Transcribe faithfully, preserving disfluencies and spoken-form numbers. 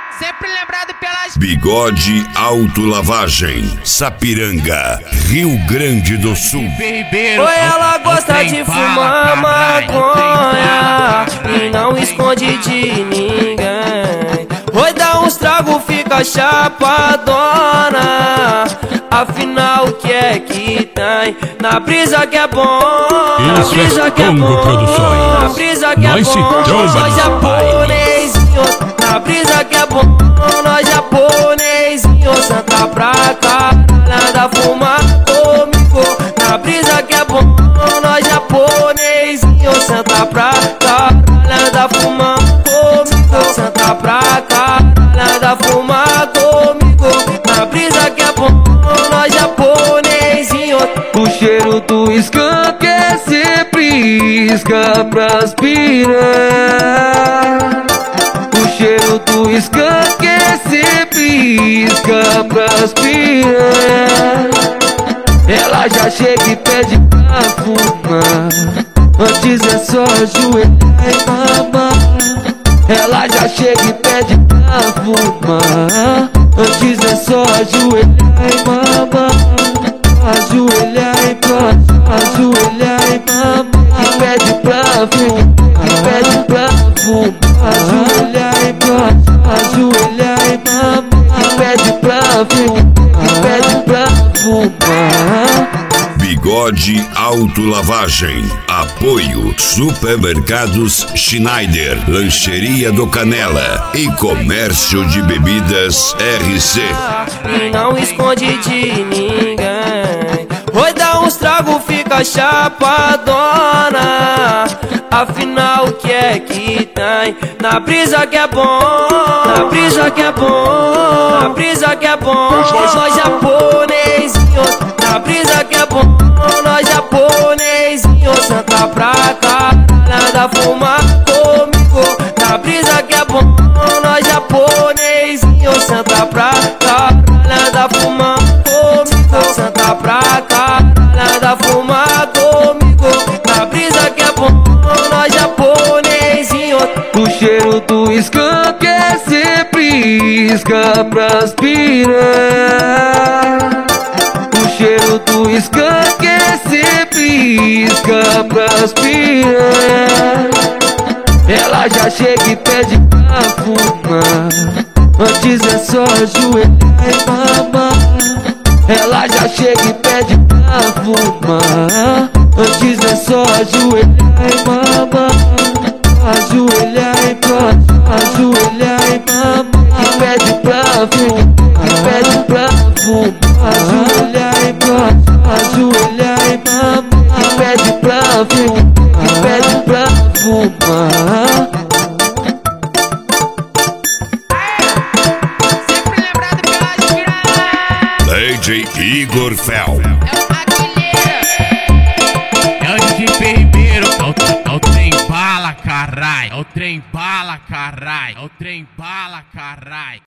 Sempre lembrado pelas Bigode Autolavagem, Sapiranga, Rio Grande do Sul. Oi, ela gosta de fumar maconha e não esconde de ninguém. Oi, dá uns trago, fica chapadona. Afinal, o que é que tem? Na brisa que é bom, na Isso brisa é que é Congo bom, Produções. na brisa que é Nós se bom, tromba nós no japonesinhos. Na brisa que é bom, nós japonesinhos. Senta pra cá, nada fumar comigo. Na brisa que é bom, nós japonesinhos. Senta pra cá, nada fumar comigo. Senta pra cá, nada fumar comigo. Na brisa que é bom, nós japonesinhos. O cheiro do skunk é sempre isca pras piranha. O cheiro do skunk é sempre isca pras piranha. Ela já chega e pede pra fumar, antes é só ajoelhar e mamar. Ela já chega e pede pra fumar, antes é só ajoelhar e mamar. Ajoelhar e mamar, ajoelhar e mamar. E pede pra fumar, e pede pra fumar. Ajoelhar e mamar, ajoelhar e mamar. E pede pra fumar, e pede pra fumar. Bigode Autolavagem. Apoio Supermercados Schneider, Lancheria do Canela e Comércio de Bebidas R C. E não esconde de ninguém. Oi, dá uns trago, fica chapadona. Afinal, o que é que tem? Na brisa que é bom, na brisa que é bom, na brisa que é bom, nós japonesinhos. Na brisa que é bom, nós japonesinhos. Senta pra cá, nada fumar comigo. Na brisa que é bom, nós japonesinhos. Senta pra cá, nada fumar comigo. Senta pra cá, nada fumar comigo. Na brisa que é bom, nós japonesinhos. O cheiro do skunk é sempre isca pras piranha. O cheiro do skunk é sempre isca pras piranha. Ela já chega e pede pra fumar, antes é só ajoelhar e mamar. Ela já chega e pede pra fumar, antes é só ajoelhar e mamar. Ajoelhar e mamar, ajoelhar e mamar. E pede pra fumar, e pede pra fumar. Ajoelhar e mamar, ajoelhar e mamar. E pede pra fumar, e pede pra fumar. sempre lembrado pelas piranhas. D J Igor Fel. É o D J Ribeiro. É o, é o trem bala, carai. É o trem bala, carai. É o trem bala, carai.